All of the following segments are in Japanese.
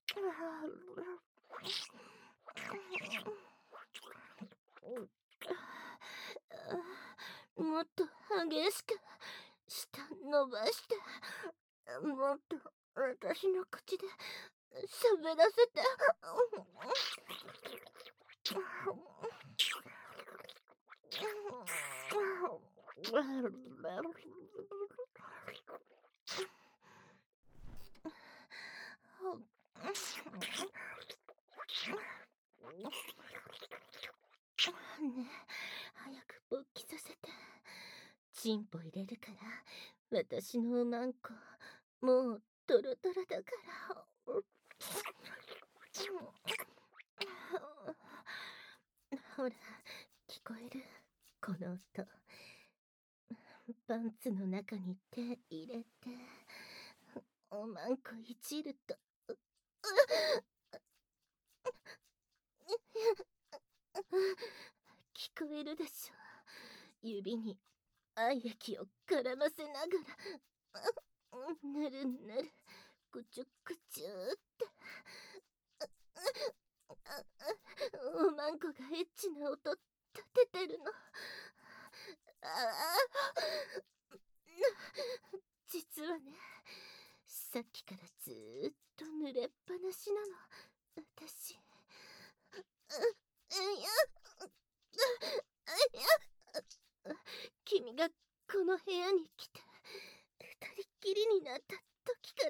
もっと激しく舌伸ばして、もっと私の口で喋らせて。ねえ、早く勃起させて。チンポ入れるから、私のおまんこ、もうトロトロだから。ほら、聞こえる？この音。パンツの中に手入れて、おまんこいじると、聞こえるでしょ。指に愛液を絡ませながら、ぬるぬる、くちゅくちゅって。おまんこがエッチな音立ててるの。実はね、さっきからずーっと濡れっぱなしなの、私。君がこの部屋に来て二人っきりになった時から、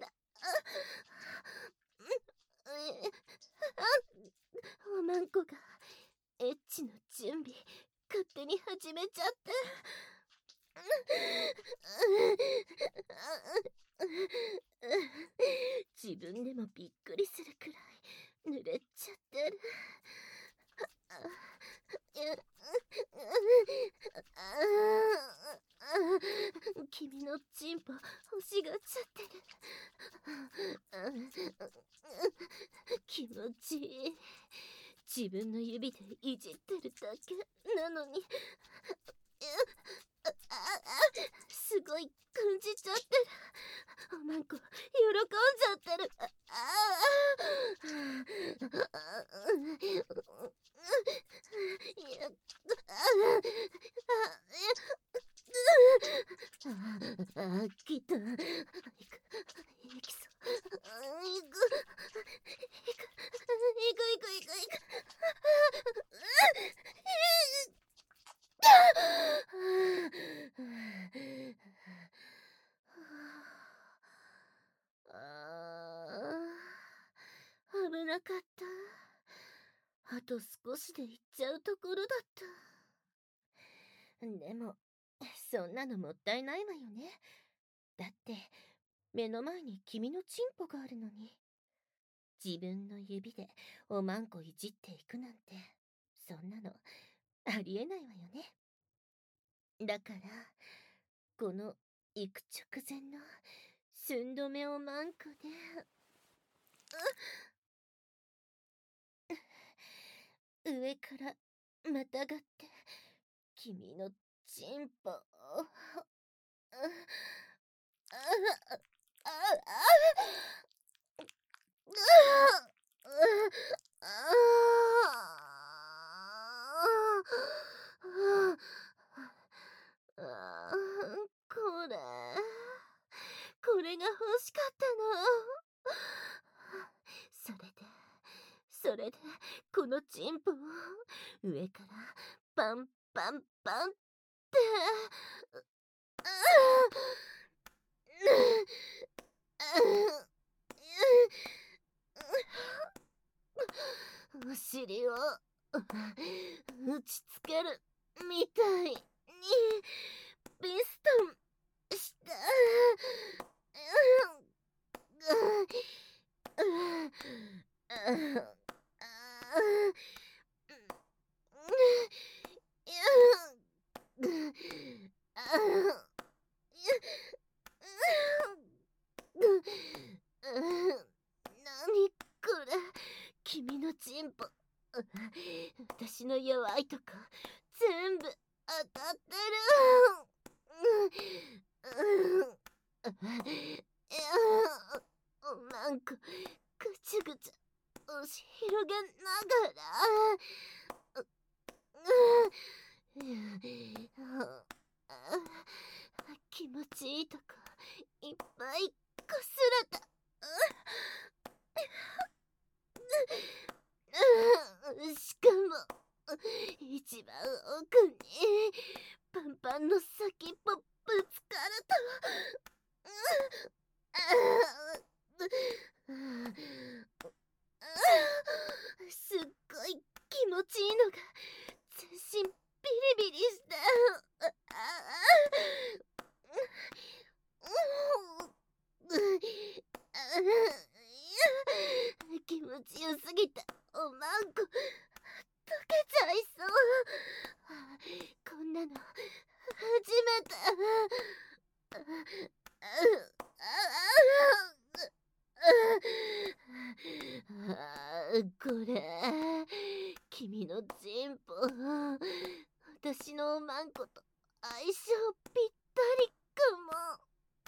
おまんこがエッチの準備勝手に始めちゃって。自分でもびっくりするくらい濡れちゃってる。君のチンポ欲しがっちゃってる。気持ちいい。自分の指でいじってるだけなのに、すごい感じちゃってる。おまんこ喜んじゃってる。きた。いきそう。いく。危なかった。あと少しで行っちゃうところだった。でも、そんなのもったいないわよね。だって、目の前に君のチンポがあるのに。自分の指でおまんこいじっていくなんて、そんなのありえないわよね。だから、この行く直前の寸止めおまんこで、上からまたがって君のチンポを、これ、これが欲しかったの。それで、このチンポを上からパンパンパンって。お尻を打ちつけるみたいにピストンした。何これ、君のチンポ。私の弱いとこ全部当たってる。おまんこぐちゃぐちゃ広げながら、気持ちいいとこいっぱいこすれた。しかも一番奥にパンパンの先っぽぶつかると、すっごい気持ちいいのが全身ビリビリして、気持ちよすぎておまんこ溶けちゃいそう。こんなの初めて。これ君のチンポ、私のおまんこと相性ぴったりかも。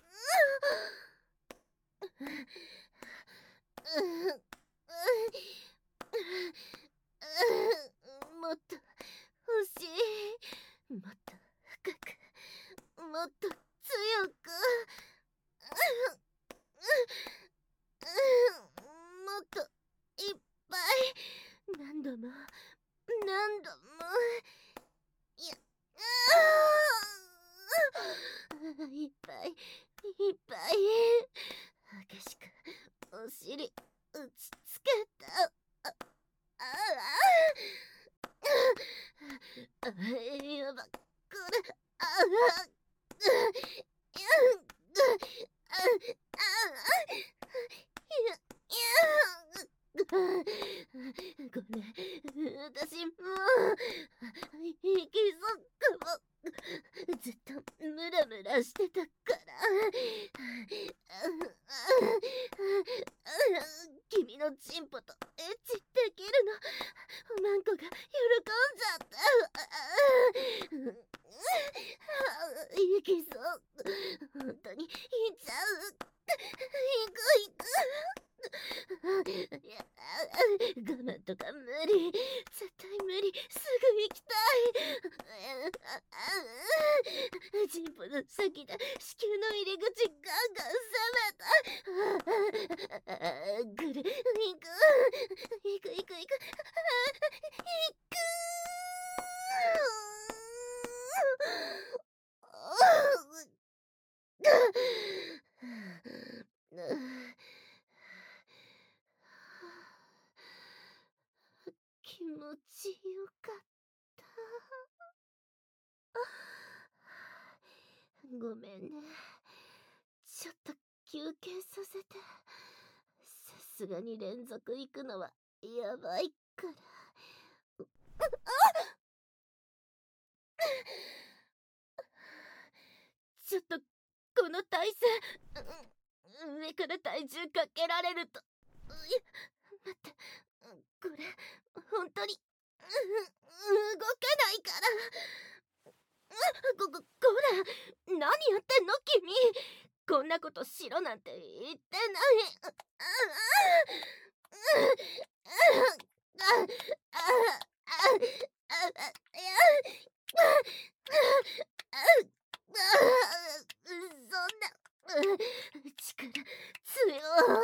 もっと欲しい。もっと深く、もっと強く、もっといっぱい、何度も何度も、いっぱいいっぱい激しくお尻打ちつけた。やば、これ、ごめん、私もう行きそうかも。ずっとムラムラしてたから。君のチンポとエッチできるの、おまんこが喜んじゃった。行きそう。本当に行っちゃう。行く行く。我慢とか無理、絶対無理、すぐ行きたい。チンポの先で子宮の入り口ガンガン攻めた。ぐる、行く行く行く行く、行く。気持ちよかった。ごめんね。ちょっと休憩させて。さすがに連続行くのはやばいから。ちょっとこの体勢、上から体重かけられると、待って、これ本当に動けないから。こら、何やってんの君。こんなことしろなんて言ってない。そんな力強。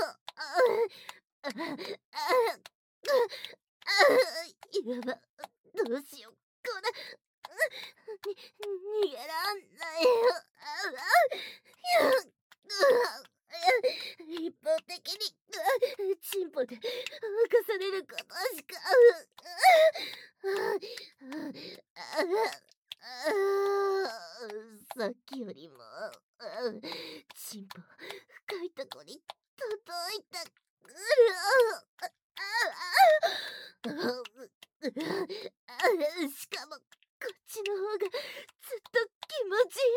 やば、どうしよう、これ。逃げらんないよ。一方的にチンポで犯されることしか。さっきよりもチンポ深いとこに届いたくる。しかもこっちの方がずっと気持ち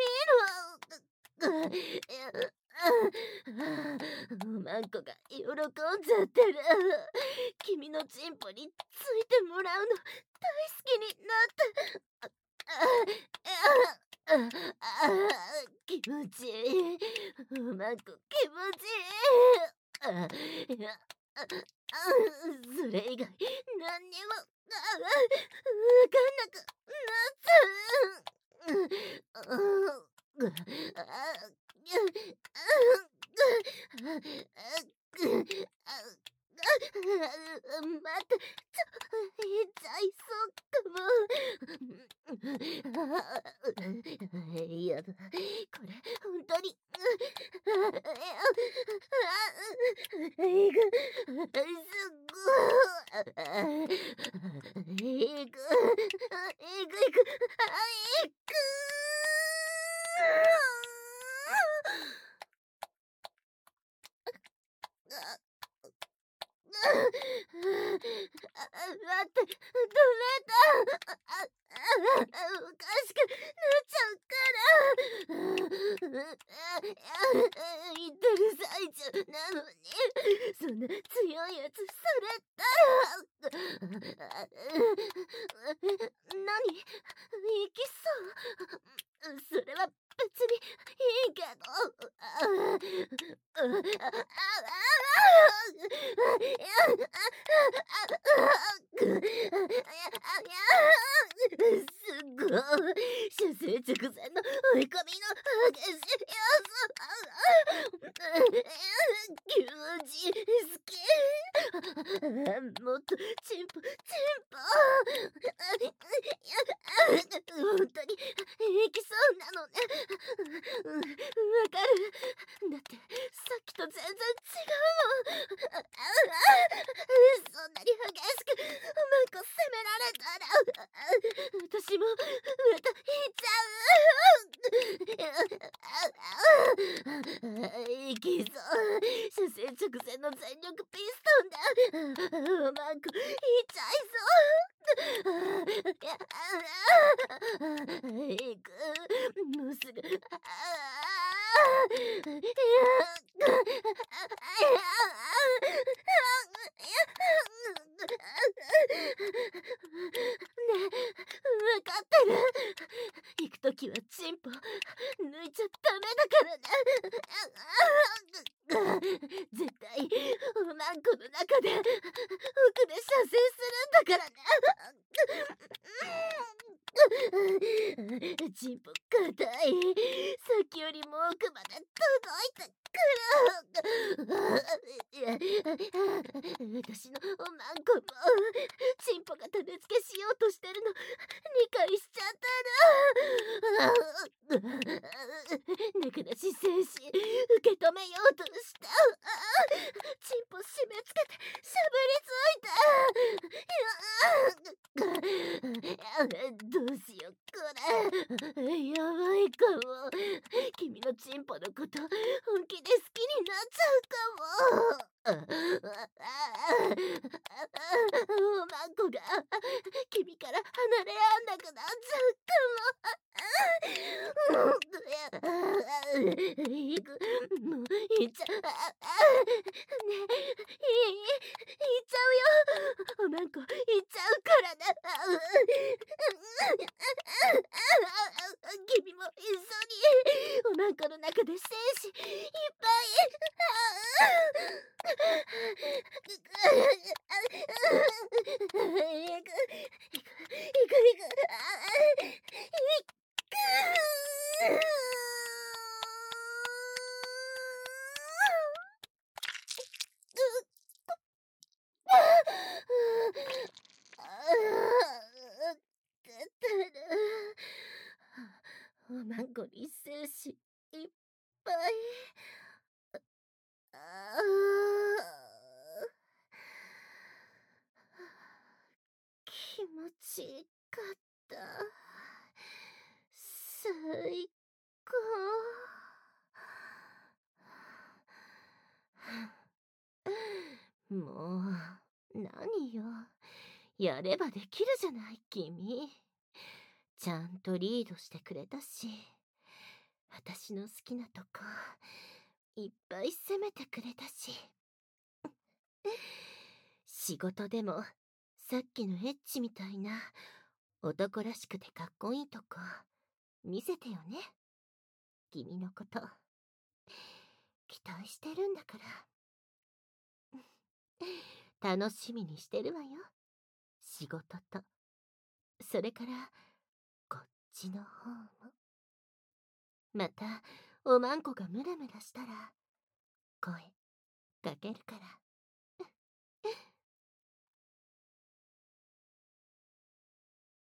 いいの。おまんこが喜んじゃってる。君のチンポについてもらうの大好きになって。気持ちいい。おまんこ気持ちいい。 それ以外何にもわかんなくなっちゃう。また痛いそうかも。やだ、これ本当にえぐすっごえぐえぐえぐ待って、ダメだ。おかしくなっちゃうから。言ってる最中なのに、そんな強いやつされたら。何？いきそう。それは別にいいけど。すごい。射精直前の追い込みの激しいやつ。気持ち好き。もっとチンポ。本当にいきそうなのね。わかる。だってさっきと全然違うもん。そんなに激しくマンコ責められたら私もまたいきそう。射精直前の全力ピストンだ。マンコいっちゃいそう。いく。もうすぐ。ねえ、わかってる。行くときはチンポ抜いちゃダメだからね。絶対おまんこの中で奥で射精するんだからね。チンポ硬い。さっきよりも奥まで届いてくる。私のおまんこもチンポが種付けしようとしてるの理解しちゃったら。中出し精子受け止めようとした。チンポ締め付けてしゃぶりついて。どうしようこれ。やばいかも。君のチンポのこと本気で好きになっちゃうかも。おまんこが君から離れらんなくなっちゃうかも。もう行っちゃね行っちゃうよ。おまんこ行っちゃうからな。君も一緒におまんこの中で精子いっぱいいく。おまんこに精子いっぱい。気持ちいいかった。最高。もう、何よ。やればできるじゃない、君。ちゃんとリードしてくれたし、私の好きなとこ、いっぱい攻めてくれたし。仕事でも、さっきのエッチみたいな、男らしくてかっこいいとこ、見せてよね。君のこと、期待してるんだから。 楽しみにしてるわよ。仕事と、それから、こっちの方も。また、おまんこがムラムラしたら、声かけるから。